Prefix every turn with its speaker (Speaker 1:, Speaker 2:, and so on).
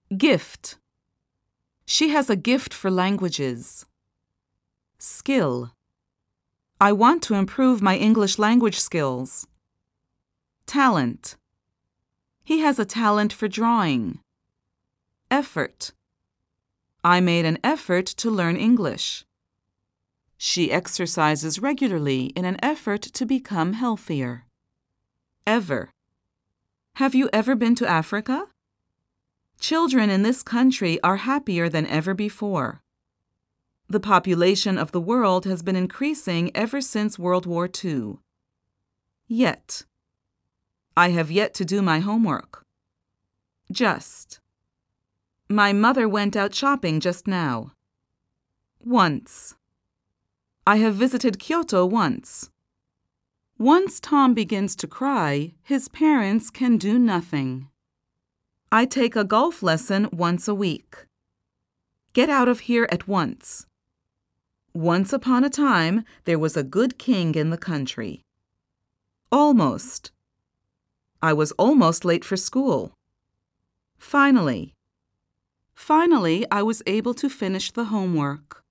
Speaker 1: Gift. She has a gift for languages. Skill. I want to improve my English language skills. Talent. He has a talent for drawing. Effort. I made an effort to learn English. She exercises regularly in an effort to become healthier. Ever. Have you ever been to Africa? Children in this country are happier than ever before. The population of the world has been increasing ever since World War II. Yet. I have yet to do my homework. Just. My mother went out shopping just now. Once. I have visited Kyoto once. Once Tom begins to cry, his parents can do nothing. I take a golf lesson once a week. Get out of here at once. Once upon a time, there was a good king in the country. Almost. I was almost late for school. Finally. Finally, I was able to finish the homework.